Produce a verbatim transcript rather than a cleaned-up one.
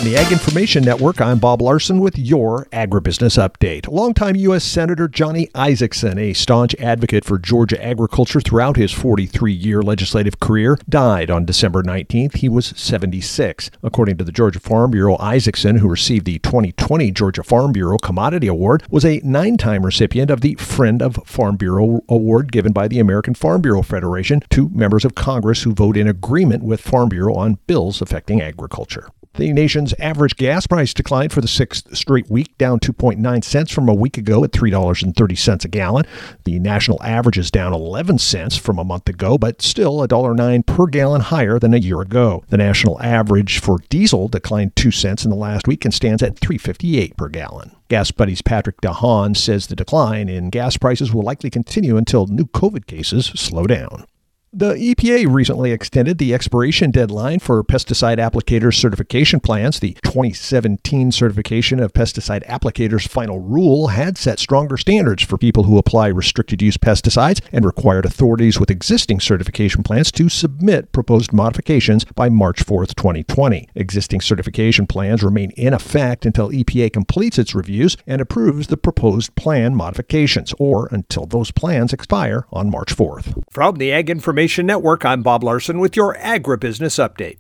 the Ag Information Network, I'm Bob Larson with your Agribusiness Update. Longtime U S Senator Johnny Isakson, a staunch advocate for Georgia agriculture throughout his forty-three-year legislative career, died on December nineteenth. He was seventy-six. According to the Georgia Farm Bureau, Isakson, who received the twenty twenty Georgia Farm Bureau Commodity Award, was a nine-time recipient of the Friend of Farm Bureau Award given by the American Farm Bureau Federation to members of Congress who vote in agreement with Farm Bureau on bills affecting agriculture. The nation's average gas price declined for the sixth straight week, down two point nine cents from a week ago at three dollars and thirty cents a gallon. The national average is down eleven cents from a month ago, but still one dollar and nine cents per gallon higher than a year ago. The national average for diesel declined two cents in the last week and stands at three dollars and fifty-eight cents per gallon. Gas Buddy's Patrick DeHaan says the decline in gas prices will likely continue until new COVID cases slow down. The E P A recently extended the expiration deadline for pesticide applicators' certification plans. The twenty seventeen certification of pesticide applicators' final rule had set stronger standards for people who apply restricted-use pesticides and required authorities with existing certification plans to submit proposed modifications by March fourth, twenty twenty. Existing certification plans remain in effect until E P A completes its reviews and approves the proposed plan modifications, or until those plans expire on March fourth. From the Ag Information Network, I'm Bob Larson with your Agribusiness Update.